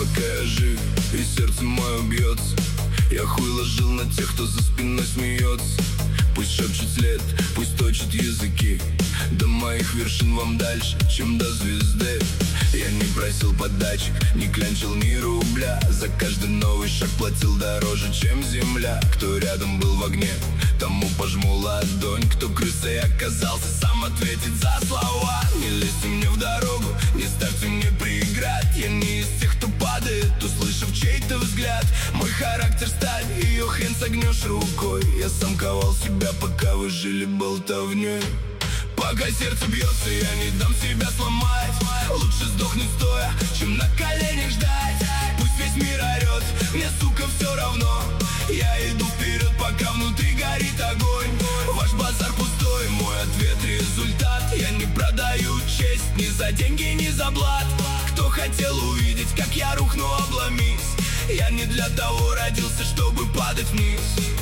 пока я жив, и сердце мое бьется. Я хуй ложил на тех, кто за спиной смеется. Пусть шепчет след, пусть точит языки. До моих вершин вам дальше, чем до звезды. Я не просил подачек, не клянчил ни рубля. За каждый новый шаг платил дороже, чем земля. Кто рядом был в огне, тому пожму ладонь. Кто крысой оказался, сам ответит за слова. Не лезьте мне в дорогу, не ставьте мне преград. Я не из тех, кто падает, услышав чей-то взгляд. Мой характер сталь, ее хрен согнешь рукой. Я сам ковал себя, пока вы жили болтовней. Пока сердце бьется, я не дам себя сломать. Лучше сдохнуть стоя, чем на коленях ждать. Пусть весь мир орет, мне, сука, все равно. Я иду вперед, пока внутри горит огонь. Ваш базар пустой, мой ответ результат. Я не продаю честь ни за деньги, ни за блат. Кто хотел увидеть, как я рухну, обломись. Я не для того родился, чтобы падать вниз.